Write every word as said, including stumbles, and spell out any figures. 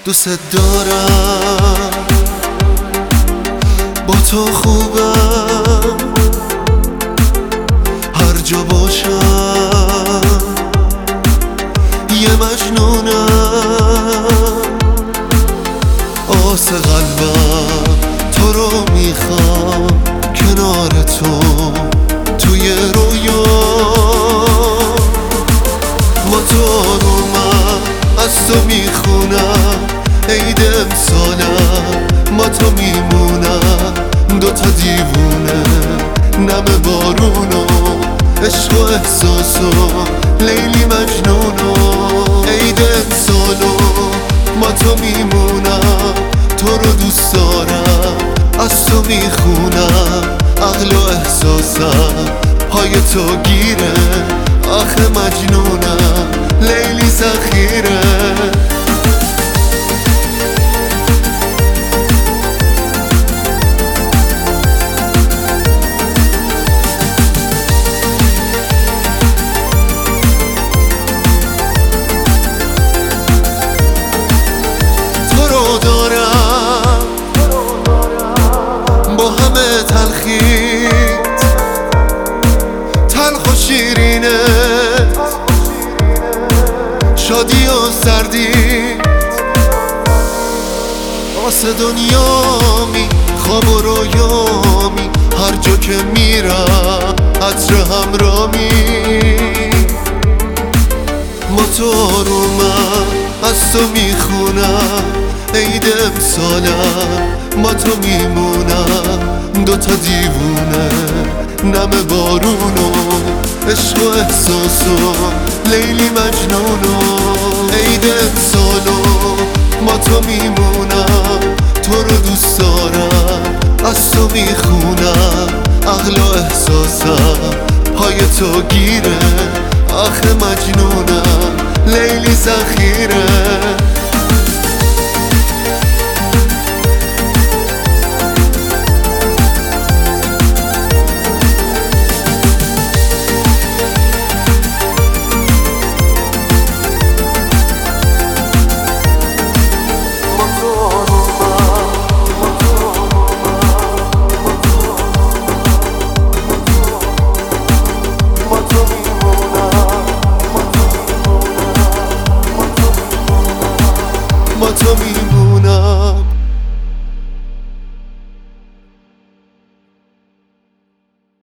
دوست دارم، با تو خوبم، هر جا باشم یه مجنونم. آس قلبم تو رو میخوام، کنار تو توی رویا. موتورم از تو میخونم، عید امسالم ما تو میمونم. دوتا دیوونه نم بارونو، عشق و احساسو، لیلی مجنونو. عید امسالو ما تو میمونم، تو رو دوست دارم، از تو میخونم. عقل و احساسم پای تو گیره، آخه مجنونم، لیلی ذخیره. تو رو دارم با همه تلخیت، تلخ و شیرینت، شادی و سردیت. آس دنیامی، خواب و رویامی، هر جا که میرم عطر همرامی. موتورم از تو میخونم، عید امسالم ما تو میمونم. دوتا دیوونه نم بارونو، عشق و احساسو، لیلی مجنونو. عید امسالو ما تو میمونم، تو رو دوست دارم، از تو میخونم. عقل و احساسم پای تو گیره، آخه مجنونم، لیلی ذخیره.